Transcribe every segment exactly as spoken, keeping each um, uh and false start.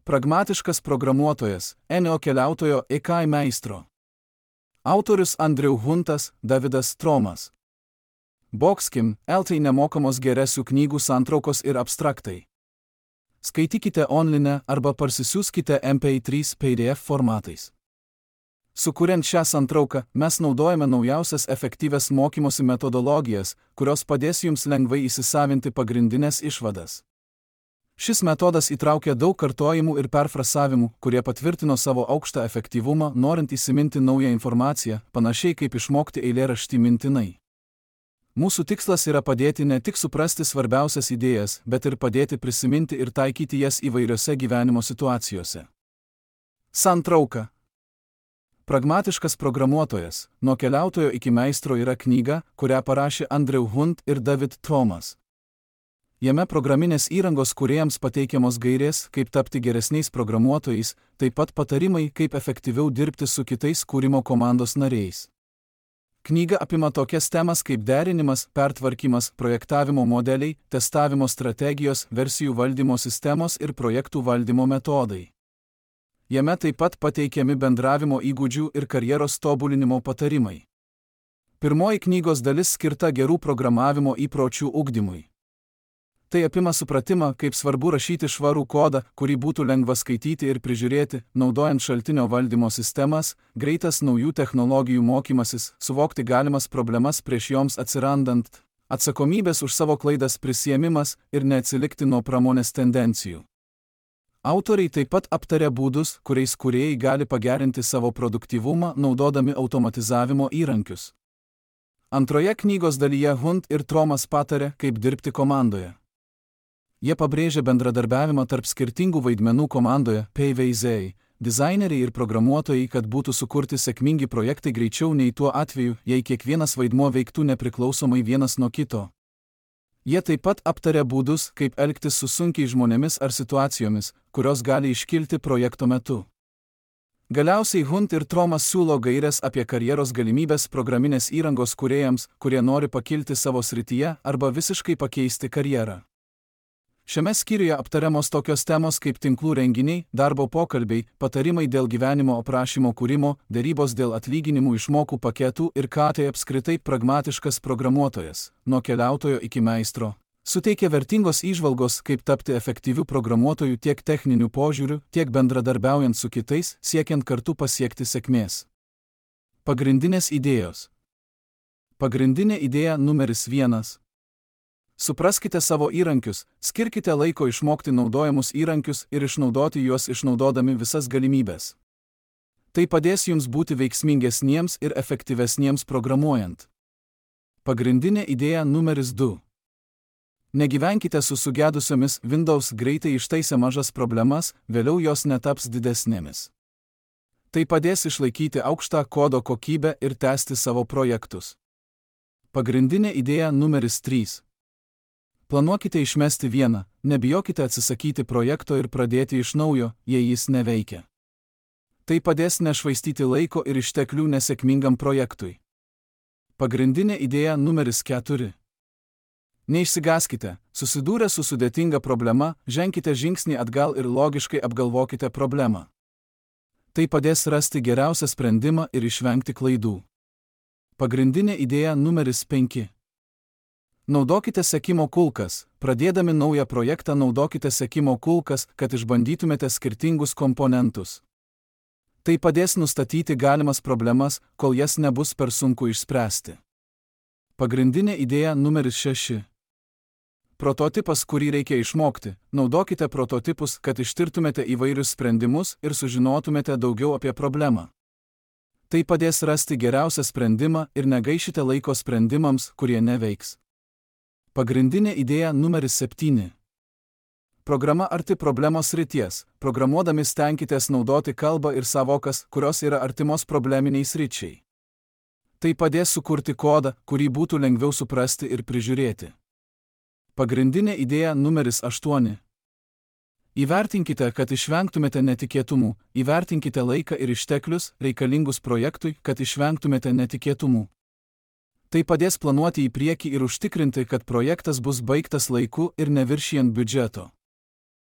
Pragmatiškas programuotojas, Enio keliautojo E K I meistro. Autorius Andrew Huntas, Davidas Tromas. Boxkim, L T nemokamos geresių knygų santraukos ir abstraktai. Skaitykite online arba parsisiųskite M P trys P D F formatais. Sukuriant šią santrauką, mes naudojame naujausias efektyvias mokymosi metodologijas, kurios padės jums lengvai įsisavinti pagrindinės išvadas. Šis metodas įtraukia daug kartojimų ir perfrasavimų, kurie patvirtino savo aukštą efektyvumą, norint įsiminti naują informaciją, panašiai kaip išmokti eilėraštį mintinai. Mūsų tikslas yra padėti ne tik suprasti svarbiausias idėjas, bet ir padėti prisiminti ir taikyti jas įvairiose gyvenimo situacijose. Santrauka. Pragmatiškas programuotojas, nuo keliautojo iki meistro yra knyga, kurią parašė Andrew Hunt ir David Tromas. Jame programinės įrangos kūrėjams pateikiamos gairės, kaip tapti geresniais programuotojais, taip pat patarimai, kaip efektyviau dirbti su kitais kūrimo komandos nariais. Knyga apima tokias temas kaip derinimas, pertvarkymas, projektavimo modeliai, testavimo strategijos, versijų valdymo sistemos ir projektų valdymo metodai. Jame taip pat pateikiami bendravimo įgūdžių ir karjeros tobulinimo patarimai. Pirmoji knygos dalis skirta gerų programavimo įpročių ugdymui. Tai apima supratimą, kaip svarbu rašyti švarų kodą, kurį būtų lengva skaityti ir prižiūrėti, naudojant šaltinio valdymo sistemas, greitas naujų technologijų mokymasis, suvokti galimas problemas prieš joms atsirandant, atsakomybės už savo klaidas prisiėmimas ir neatsilikti nuo pramonės tendencijų. Autoriai taip pat aptarė būdus, kuriais kūrėjai gali pagerinti savo produktyvumą, naudodami automatizavimo įrankius. Antroje knygos dalyje Hunt ir Tromas patarė, kaip dirbti komandoje. Jie pabrėžia bendradarbiavimą tarp skirtingų vaidmenų komandoje, P V Z, dizaineriai ir programuotojai, kad būtų sukurti sėkmingi projektai greičiau nei tuo atveju, jei kiekvienas vaidmuo veiktų nepriklausomai vienas nuo kito. Jie taip pat aptarė būdus, kaip elgtis su sunkiai žmonėmis ar situacijomis, kurios gali iškilti projekto metu. Galiausiai Hunt ir Tromas siūlo gaires apie karjeros galimybės programinės įrangos kūrėjams, kurie nori pakilti savo srityje arba visiškai pakeisti karjerą. Šiame skyriuje aptariamos tokios temos kaip tinklų renginiai, darbo pokalbiai, patarimai dėl gyvenimo aprašymo kūrimo, derybos dėl atlyginimų išmokų paketų ir ką tai apskritai pragmatiškas programuotojas, nuo keliautojo iki meistro. Suteikia vertingos įžvalgos, kaip tapti efektyviu programuotoju tiek techniniu požiūriu, tiek bendradarbiaujant su kitais, siekiant kartu pasiekti sėkmės. Pagrindinės idėjos. Pagrindinė idėja numeris vienas. Supraskite savo įrankius, skirkite laiko išmokti naudojamus įrankius ir išnaudoti juos išnaudodami visas galimybės. Tai padės jums būti veiksmingesniems ir efektyvesniems programuojant. Pagrindinė idėja numeris du. Negyvenkite su sugedusiomis, Windows greitai ištaisė mažas problemas, vėliau jos netaps didesnėmis. Tai padės išlaikyti aukštą kodo kokybę ir tęsti savo projektus. Pagrindinė idėja numeris trys. Planuokite išmesti vieną, nebijokite atsisakyti projekto ir pradėti iš naujo, jei jis neveikia. Tai padės nešvaistyti laiko ir išteklių nesėkmingam projektui. Pagrindinė idėja numeris keturi. Neišsigąskite, susidūrę su sudėtinga problema, ženkite žingsnį atgal ir logiškai apgalvokite problemą. Tai padės rasti geriausią sprendimą ir išvengti klaidų. Pagrindinė idėja numeris penki. Naudokite sekimo kulkas. Pradėdami naują projektą naudokite sekimo kulkas, kad išbandytumėte skirtingus komponentus. Tai padės nustatyti galimas problemas, kol jas nebus per sunku išspręsti. Pagrindinė idėja numeris šeši. Prototipas, kurį reikia išmokti. Naudokite prototipus, kad ištirtumėte įvairius sprendimus ir sužinotumėte daugiau apie problemą. Tai padės rasti geriausią sprendimą ir negaišite laiko sprendimams, kurie neveiks. Pagrindinė idėja numeris septyni. Programa arti problemos srities. Programuodami stenkitės naudoti kalbą ir sąvokas, kurios yra artimos probleminiai sričiai. Tai padės sukurti kodą, kurį būtų lengviau suprasti ir prižiūrėti. Pagrindinė idėja numeris aštuoni. Įvertinkite, kad išvengtumėte netikėtumų, įvertinkite laiką ir išteklius, reikalingus projektui, kad išvengtumėte netikėtumų. Tai padės planuoti į priekį ir užtikrinti, kad projektas bus baigtas laiku ir neviršijant biudžeto.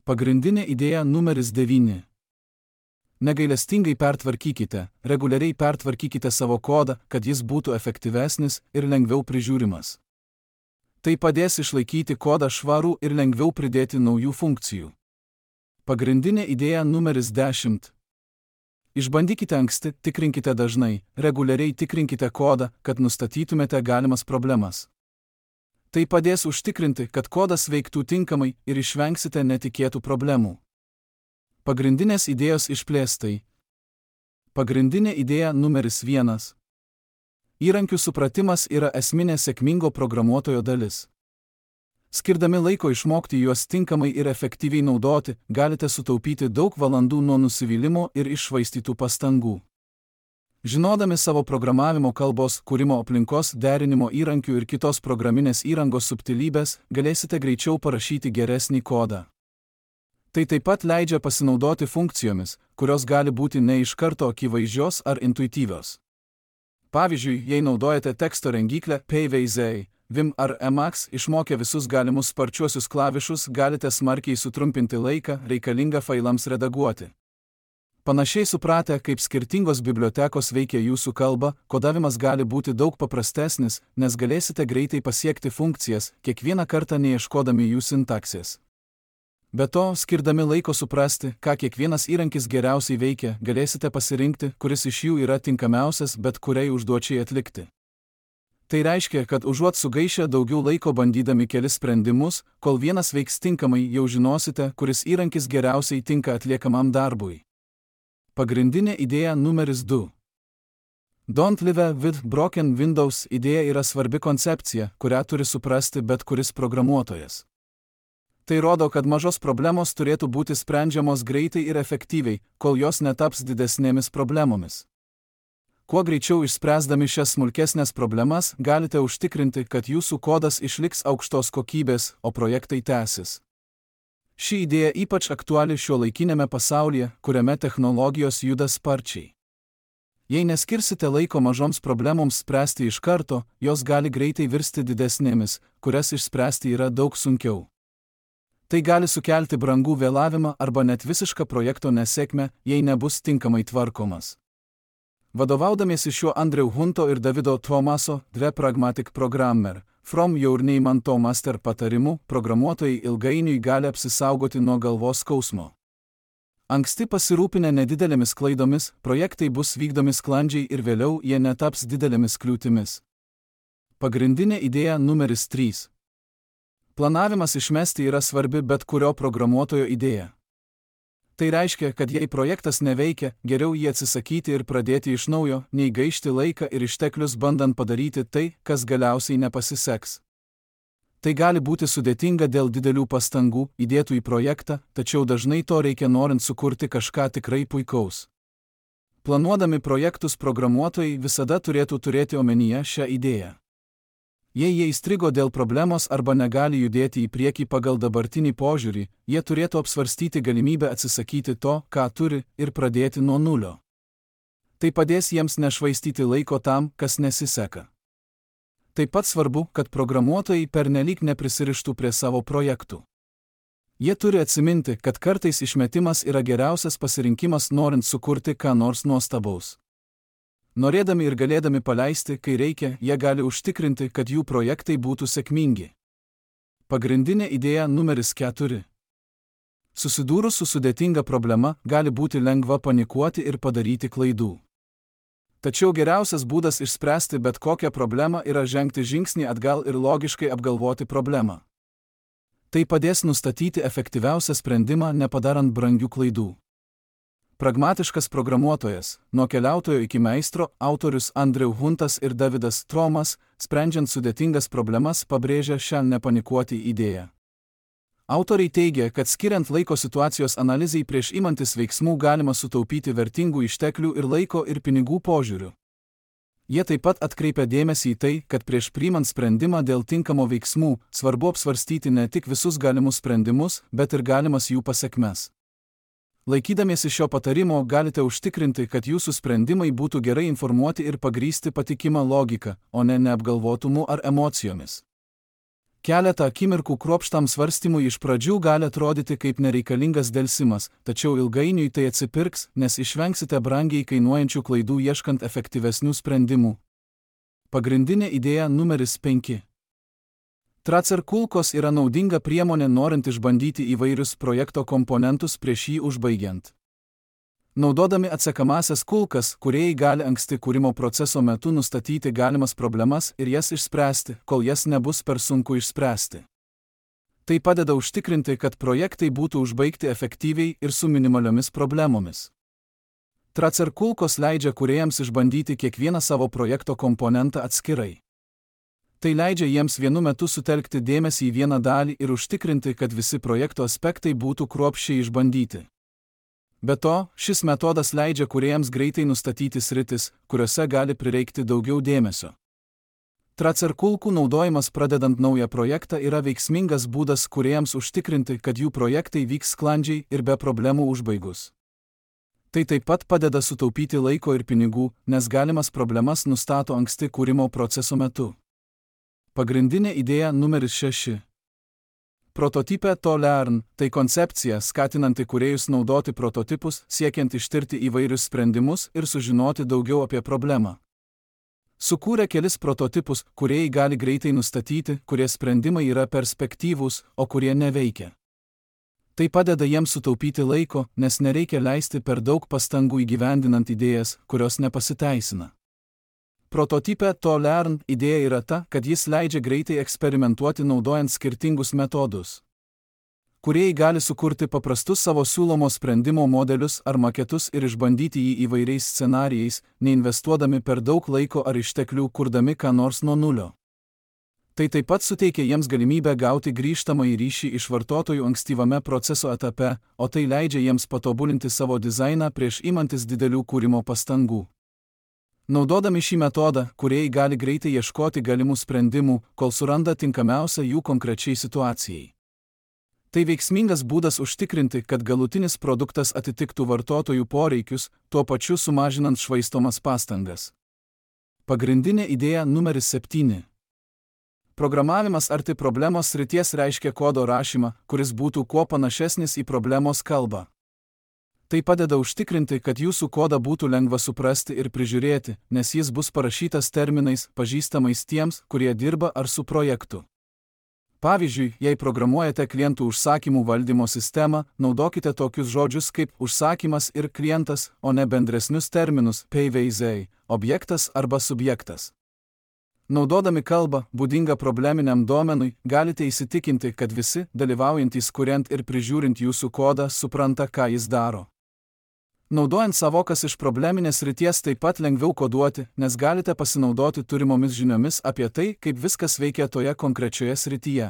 Pagrindinė idėja numeris devyni. Negailestingai pertvarkykite, reguliariai pertvarkykite savo kodą, kad jis būtų efektyvesnis ir lengviau prižiūrimas. Tai padės išlaikyti kodą švarų ir lengviau pridėti naujų funkcijų. Pagrindinė idėja numeris dešimt. Išbandykite anksti, tikrinkite dažnai, reguliariai tikrinkite kodą, kad nustatytumėte galimas problemas. Tai padės užtikrinti, kad kodas veiktų tinkamai ir išvengsite netikėtų problemų. Pagrindinės idėjos išplėstai. Pagrindinė idėja numeris vienas. Įrankių supratimas yra esminė sėkmingo programuotojo dalis. Skirdami laiko išmokti juos tinkamai ir efektyviai naudoti, galite sutaupyti daug valandų nuo nusivylimo ir iššvaistytų pastangų. Žinodami savo programavimo kalbos, kūrimo aplinkos, derinimo įrankių ir kitos programinės įrangos subtilybės, galėsite greičiau parašyti geresnį kodą. Tai taip pat leidžia pasinaudoti funkcijomis, kurios gali būti ne iš karto akivaizdžios ar intuityvios. Pavyzdžiui, jei naudojate teksto rengyklę P V Z, Vim ar Emacs, išmokę visus galimus sparčiuosius klavišus, galite smarkiai sutrumpinti laiką reikalingą failams redaguoti. Panašiai supratę, kaip skirtingos bibliotekos veikia jūsų kalbą, kodavimas gali būti daug paprastesnis, nes galėsite greitai pasiekti funkcijas, kiekvieną kartą neieškodami jų sintaksės. Be to, skirdami laiko suprasti, ką kiekvienas įrankis geriausiai veikia, galėsite pasirinkti, kuris iš jų yra tinkamiausias bet kuriai užduočiai atlikti. Tai reiškia, kad užuot sugaišę daugiau laiko bandydami kelis sprendimus, kol vienas veiks tinkamai, jau žinosite, kuris įrankis geriausiai tinka atliekamam darbui. Pagrindinė idėja numeris du. Don't live with broken windows idėja yra svarbi koncepcija, kurią turi suprasti bet kuris programuotojas. Tai rodo, kad mažos problemos turėtų būti sprendžiamos greitai ir efektyviai, kol jos netaps didesnėmis problemomis. Kuo greičiau išspręsdami šias smulkesnės problemas, galite užtikrinti, kad jūsų kodas išliks aukštos kokybės, o projektai tęsis. Ši idėja ypač aktuali šiuolaikinėme pasaulyje, kuriame technologijos juda sparčiai. Jei neskirsite laiko mažoms problemoms spręsti iš karto, jos gali greitai virsti didesnėmis, kurias išspręsti yra daug sunkiau. Tai gali sukelti brangų vėlavimą arba net visišką projekto nesėkmę, jei nebus tinkamai tvarkomas. Vadovaudamiesi šiuo Andrew Hunto ir Davido Thomaso, The Pragmatic Programmer, From Your Name and to Master patarimu, programuotojai ilgainiui gali apsisaugoti nuo galvos skausmo. Anksti pasirūpinę nedidelėmis klaidomis, projektai bus vykdomi sklandžiai ir vėliau jie netaps didelėmis kliūtimis. Pagrindinė idėja numeris trys. Planavimas išmesti yra svarbi bet kurio programuotojo idėja. Tai reiškia, kad jei projektas neveikia, geriau jį atsisakyti ir pradėti iš naujo, nei gaišti laiką ir išteklius bandant padaryti tai, kas galiausiai nepasiseks. Tai gali būti sudėtinga dėl didelių pastangų įdėtų į projektą, tačiau dažnai to reikia norint sukurti kažką tikrai puikaus. Planuodami projektus programuotojai visada turėtų turėti omenyje šią idėją. Jei jie įstrigo dėl problemos arba negali judėti į priekį pagal dabartinį požiūrį, jie turėtų apsvarstyti galimybę atsisakyti to, ką turi, ir pradėti nuo nulio. Tai padės jiems nešvaistyti laiko tam, kas nesiseka. Taip pat svarbu, kad programuotojai pernelyg neprisirištų prie savo projektų. Jie turi atsiminti, kad kartais išmetimas yra geriausias pasirinkimas norint sukurti ką nors nuostabaus. Norėdami ir galėdami paleisti, kai reikia, jie gali užtikrinti, kad jų projektai būtų sėkmingi. Pagrindinė idėja numeris keturi. Susidūrus su sudėtinga problema, gali būti lengva panikuoti ir padaryti klaidų. Tačiau geriausias būdas išspręsti bet kokią problemą yra žengti žingsnį atgal ir logiškai apgalvoti problemą. Tai padės nustatyti efektyviausią sprendimą, nepadarant brangių klaidų. Pragmatiškas programuotojas, nuo keliautojo iki meistro, autorius Andrew Huntas ir Davidas Thomas, sprendžiant sudėtingas problemas, pabrėžia šią nepanikuoti idėją. Autoriai teigia, kad skiriant laiko situacijos analizei prieš imantis veiksmų galima sutaupyti vertingų išteklių ir laiko ir pinigų požiūrių. Jie taip pat atkreipia dėmesį į tai, kad prieš priimant sprendimą dėl tinkamo veiksmų, svarbu apsvarstyti ne tik visus galimus sprendimus, bet ir galimas jų pasekmes. Laikydamiesi šio patarimo galite užtikrinti, kad jūsų sprendimai būtų gerai informuoti ir pagrįsti patikimą logiką, o ne neapgalvotumu ar emocijomis. Keletą akimirkų kruopštam svarstymui iš pradžių gali atrodyti kaip nereikalingas delsimas, tačiau ilgainiui tai atsipirks, nes išvengsite brangiai kainuojančių klaidų ieškant efektyvesnių sprendimų. Pagrindinė idėja numeris penki. Tracer kulkos yra naudinga priemonė norint išbandyti įvairius projekto komponentus prieš jį užbaigiant. Naudodami atsekamąsias kulkas, kūrėjai gali anksti kūrimo proceso metu nustatyti galimas problemas ir jas išspręsti, kol jas nebus per sunku išspręsti. Tai padeda užtikrinti, kad projektai būtų užbaigti efektyviai ir su minimaliomis problemomis. Tracer kulkos leidžia kūrėjams išbandyti kiekvieną savo projekto komponentą atskirai. Tai leidžia jiems vienu metu sutelkti dėmesį į vieną dalį ir užtikrinti, kad visi projekto aspektai būtų kruopščiai išbandyti. Be to, šis metodas leidžia kūrėjams greitai nustatyti sritis, kuriuose gali prireikti daugiau dėmesio. Tracer kulkų naudojimas pradedant naują projektą yra veiksmingas būdas kūrėjams užtikrinti, kad jų projektai vyks sklandžiai ir be problemų užbaigus. Tai taip pat padeda sutaupyti laiko ir pinigų, nes galimas problemas nustato anksti kūrimo proceso metu. Pagrindinė idėja numeris šeši. Prototype to learn – tai koncepcija, skatinanti kūrėjus naudoti prototipus, siekiant ištirti įvairius sprendimus ir sužinoti daugiau apie problemą. Sukūrę kelis prototipus, kūrėjai gali greitai nustatyti, kurie sprendimai yra perspektyvūs, o kurie neveikia. Tai padeda jiems sutaupyti laiko, nes nereikia leisti per daug pastangų įgyvendinant idėjas, kurios nepasiteisina. Prototype to learn idėja yra ta, kad jis leidžia greitai eksperimentuoti naudojant skirtingus metodus. Kūrėjai gali sukurti paprastus savo siūlomo sprendimo modelius ar maketus ir išbandyti jį įvairiais scenarijais, neinvestuodami per daug laiko ar išteklių kurdami ką nors nuo nulio. Tai taip pat suteikia jiems galimybę gauti grįžtamąjį ryšį iš vartotojų ankstyvame proceso etape, o tai leidžia jiems patobulinti savo dizainą prieš imantis didelių kūrimo pastangų. Naudodami šį metodą, kūrėjai gali greitai ieškoti galimų sprendimų, kol suranda tinkamiausią jų konkrečiai situacijai. Tai veiksmingas būdas užtikrinti, kad galutinis produktas atitiktų vartotojų poreikius, tuo pačiu sumažinant švaistomas pastangas. Pagrindinė idėja numeris septyni. Programavimas arti problemos srities reiškia kodo rašymą, kuris būtų kuo panašesnis į problemos kalbą. Tai padeda užtikrinti, kad jūsų kodą būtų lengva suprasti ir prižiūrėti, nes jis bus parašytas terminais, pažįstamais tiems, kurie dirba ar su projektu. Pavyzdžiui, jei programuojate klientų užsakymų valdymo sistemą, naudokite tokius žodžius kaip užsakymas ir klientas, o ne bendresnius terminus P V Z, objektas arba subjektas. Naudodami kalbą, būdingą probleminiam domenui, galite įsitikinti, kad visi, dalyvaujantys kuriant ir prižiūrint jūsų kodą, supranta, ką jis daro. Naudojant savokas iš probleminės srities taip pat lengviau koduoti, nes galite pasinaudoti turimomis žiniomis apie tai, kaip viskas veikia toje konkrečioje srityje.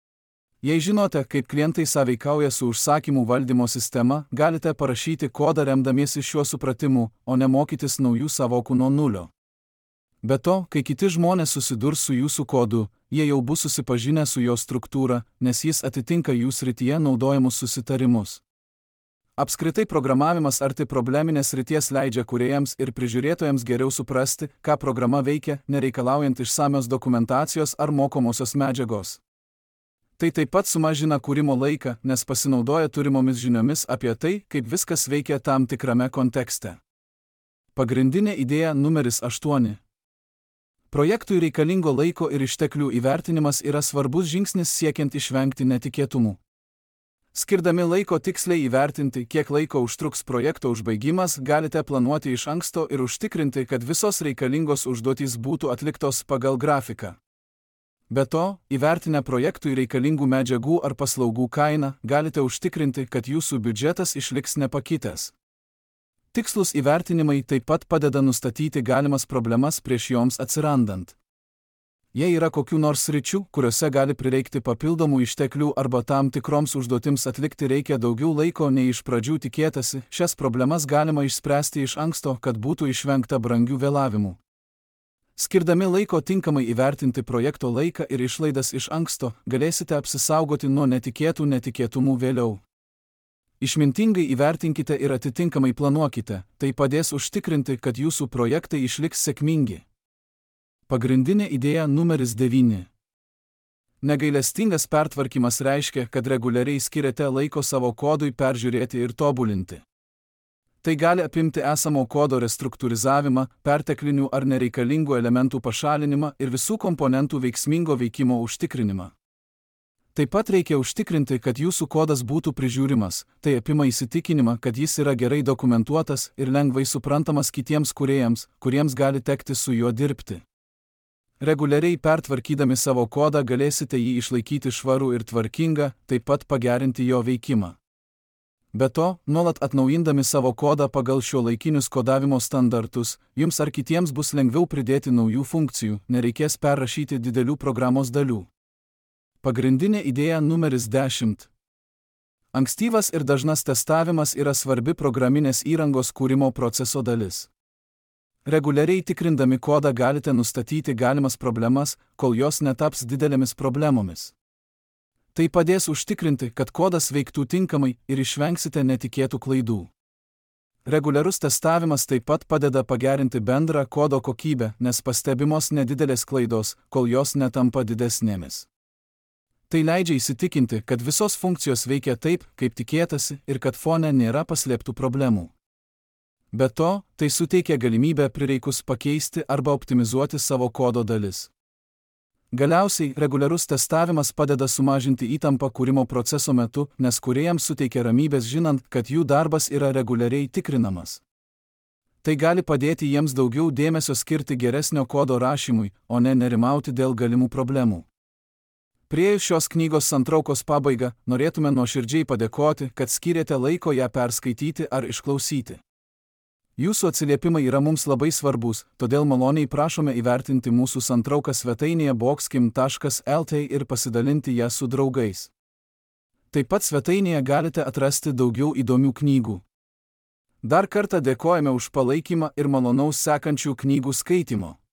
Jei žinote, kaip klientai sąveikauja su užsakymų valdymo sistema, galite parašyti kodą remdamiesi šiuo supratimu, o ne mokytis naujų savokų nuo nulio. Be to, kai kiti žmonės susidurs su jūsų kodu, jie jau bus susipažinę su jo struktūra, nes jis atitinka jų srityje naudojamus susitarimus. Apskritai programavimas arti probleminės srities leidžia kūrėjams ir prižiūrėtojams geriau suprasti, ką programa veikia, nereikalaujant išsamios dokumentacijos ar mokomosios medžiagos. Tai taip pat sumažina kūrimo laiką, nes pasinaudoja turimomis žiniomis apie tai, kaip viskas veikia tam tikrame kontekste. Pagrindinė idėja numeris aštuoni. Projektui reikalingo laiko ir išteklių įvertinimas yra svarbus žingsnis siekiant išvengti netikėtumų. Skirdami laiko tiksliai įvertinti, kiek laiko užtruks projekto užbaigimas, galite planuoti iš anksto ir užtikrinti, kad visos reikalingos užduotys būtų atliktos pagal grafiką. Be to, įvertinę projektui reikalingų medžiagų ar paslaugų kainą, galite užtikrinti, kad jūsų biudžetas išliks nepakitęs. Tikslus įvertinimai taip pat padeda nustatyti galimas problemas prieš joms atsirandant. Jei yra kokių nors sričių, kuriuose gali prireikti papildomų išteklių arba tam tikroms užduotims atlikti reikia daugiau laiko nei iš pradžių tikėtasi, šias problemas galima išspręsti iš anksto, kad būtų išvengta brangių vėlavimų. Skirdami laiko tinkamai įvertinti projekto laiką ir išlaidas iš anksto, galėsite apsisaugoti nuo netikėtų netikėtumų vėliau. Išmintingai įvertinkite ir atitinkamai planuokite, tai padės užtikrinti, kad jūsų projektai išliks sėkmingi. Pagrindinė idėja numeris devyni. Negailestingas pertvarkymas reiškia, kad reguliariai skiriate laiko savo kodui peržiūrėti ir tobulinti. Tai gali apimti esamo kodo restruktūrizavimą, perteklinių ar nereikalingų elementų pašalinimą ir visų komponentų veiksmingo veikimo užtikrinimą. Taip pat reikia užtikrinti, kad jūsų kodas būtų prižiūrimas, tai apima įsitikinimą, kad jis yra gerai dokumentuotas ir lengvai suprantamas kitiems kūrėjams, kuriems gali tekti su juo dirbti. Reguliariai pertvarkydami savo kodą galėsite jį išlaikyti švarų ir tvarkingą, taip pat pagerinti jo veikimą. Be to, nuolat atnaujindami savo kodą pagal šiuolaikinius kodavimo standartus, jums ar kitiems bus lengviau pridėti naujų funkcijų, nereikės perrašyti didelių programos dalių. Pagrindinė idėja numeris dešimt. Ankstyvas ir dažnas testavimas yra svarbi programinės įrangos kūrimo proceso dalis. Reguliariai tikrindami kodą galite nustatyti galimas problemas, kol jos netaps didelėmis problemomis. Tai padės užtikrinti, kad kodas veiktų tinkamai ir išvengsite netikėtų klaidų. Reguliarus testavimas taip pat padeda pagerinti bendrą kodo kokybę, nes pastebimos nedidelės klaidos, kol jos netampa didesnėmis. Tai leidžia įsitikinti, kad visos funkcijos veikia taip, kaip tikėtasi ir kad fone nėra paslėptų problemų. Be to, tai suteikia galimybę prireikus pakeisti arba optimizuoti savo kodo dalis. Galiausiai, reguliarus testavimas padeda sumažinti įtampą kūrimo proceso metu, nes kūrėjams suteikia ramybės žinant, kad jų darbas yra reguliariai tikrinamas. Tai gali padėti jiems daugiau dėmesio skirti geresnio kodo rašymui, o ne nerimauti dėl galimų problemų. Priėjus šios knygos santraukos pabaigą, norėtume nuoširdžiai padėkoti, kad skyrėte laiko ją perskaityti ar išklausyti. Jūsų atsiliepimai yra mums labai svarbus, todėl maloniai prašome įvertinti mūsų santrauką svetainėje boxkim taškas el tė ir pasidalinti ją su draugais. Taip pat svetainėje galite atrasti daugiau įdomių knygų. Dar kartą dėkojame už palaikymą ir malonaus sekančių knygų skaitymo.